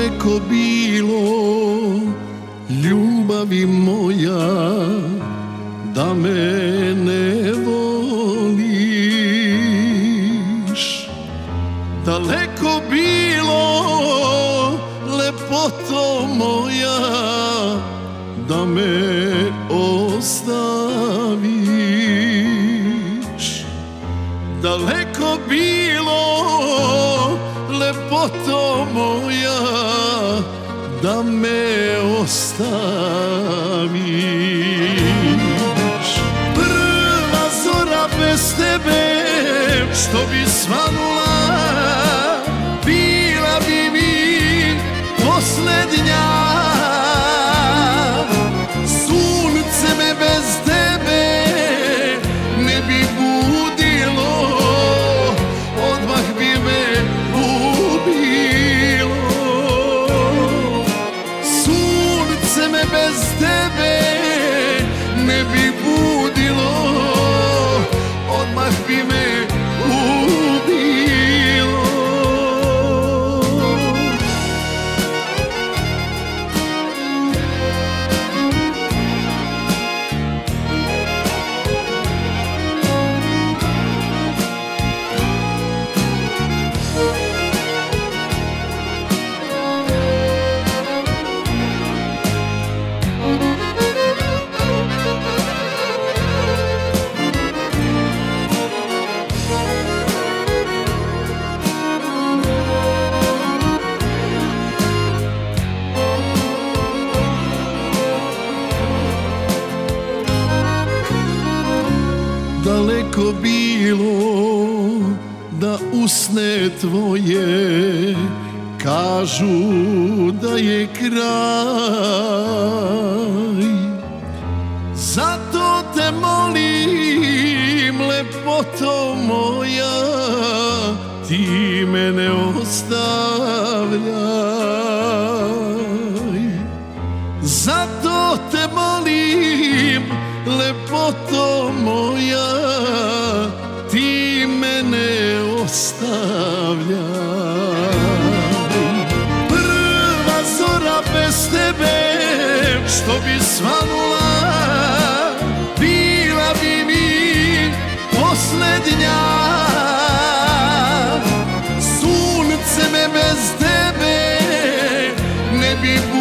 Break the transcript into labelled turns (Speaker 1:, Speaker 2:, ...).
Speaker 1: daleko bilo, ljubavi moja, da me ne voliš. Daleko bilo, lepoto moja, da me ostaviš. Daleko bilo, lepoto moja, da me ostaviš. Prva zora bez tebe, što bi svanula, bila bi mi posljednja. Sunce me bez tebe ne bi budilo, odmah bi me ubilo. Sunce me bez tebe ne bi budilo, odmah bi me ubilo. Daleko bilo da usne tvoje kažu da je kraj. Zato te molim, lepoto moja, ti me ne ostavljaj. Zato te molim, lepoto moja, ti me ne ostavljaj. Prva zora bez tebe, što bi svanula, bila bi mi posljednja. Sunce me bez tebe ne bi